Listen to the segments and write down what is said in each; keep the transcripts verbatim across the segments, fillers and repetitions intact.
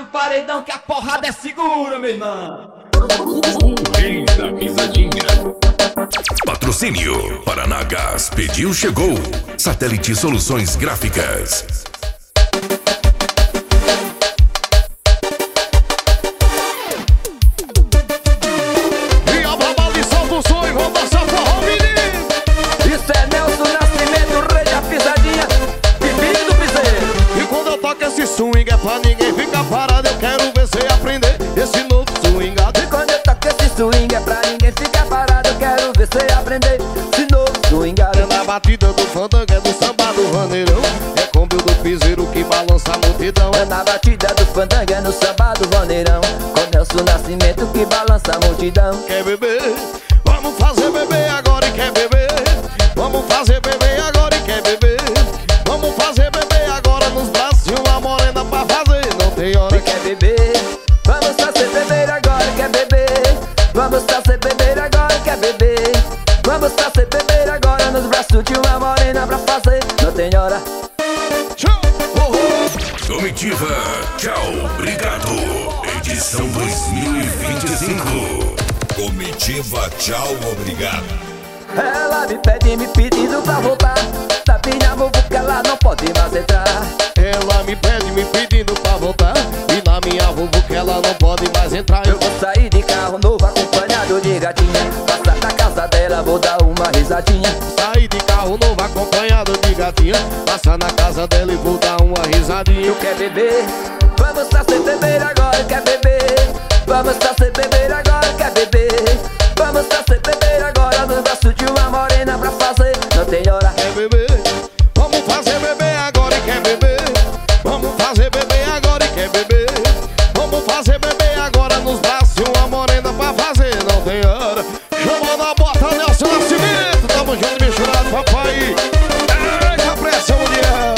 o paredão que a porrada é segura, meu irmão. O rei da pisadinha. Patrocínio Paraná Gás, pediu, chegou. Satélite Soluções Gráficas. E a babal de solta o som e vou dançar forró, menino. Isso é Nelson Nascimento, o rei da pisadinha, Bibi do Piseiro. E quando eu toco esse swing é pra ninguém ficar parado. Eu quero ver você aprender esse novo swingado. E quando eu toco esse swing é pra ninguém ficar parado. Eu quero ver você aprender esse novo swingado. É na batida do fandango, é do samba do vaneirão. É cômbio do piseiro que balança a multidão. É na batida do fandango, é no samba do vaneirão. Com Nelson Nascimento que balança a multidão. Quer beber? Vamos fazer beber agora e quer beber? Vamos fazer beber agora e quer beber? Vamos fazer beber agora nos braços de uma morena pra fazer. Não tem hora. E quer beber? Vamos fazer beber agora, quer beber? Vamos fazer beber agora, quer beber? Vamos fazer beber agora nos braços de uma morena pra fazer. Não tem hora. Tchau! Oh, oh. Comitiva, tchau, obrigado. Edição dois mil e vinte e cinco. Comitiva, tchau, obrigado. Ela me pede, me pedindo pra voltar. Da minha muvuca ela não pode mais entrar. Ela me pede, me pedindo pra voltar. E na minha vuvuca ela não pode mais entrar. Eu vou sair de carro novo acompanhado de gatinha. Passar na casa dela, vou dar uma risadinha. Sair de carro novo acompanhado de gatinha. Passar na casa dela e vou dar uma risadinha. Tu quer beber? Vamos fazer beber agora, quer beber? Vamos fazer beber agora, quer beber? Vamos fazer beber agora nos braços de uma morena pra fazer. Não tem hora. Quer beber? Vamos fazer beber agora e quer beber? Vamos fazer beber agora e quer beber? Vamos fazer beber agora nos braços de uma morena pra fazer. Não tem hora. Chama na bota, Nelson Nascimento. Tamo junto, misturado, papai. Eita pressão, mulher.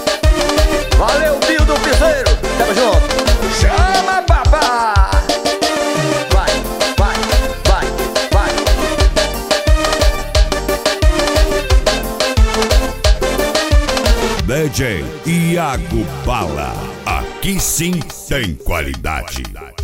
Valeu, Bill do Piseiro. Tamo junto. Chama, papá. Vai, vai, vai, vai. D J Iago Bala. Aqui sim tem qualidade.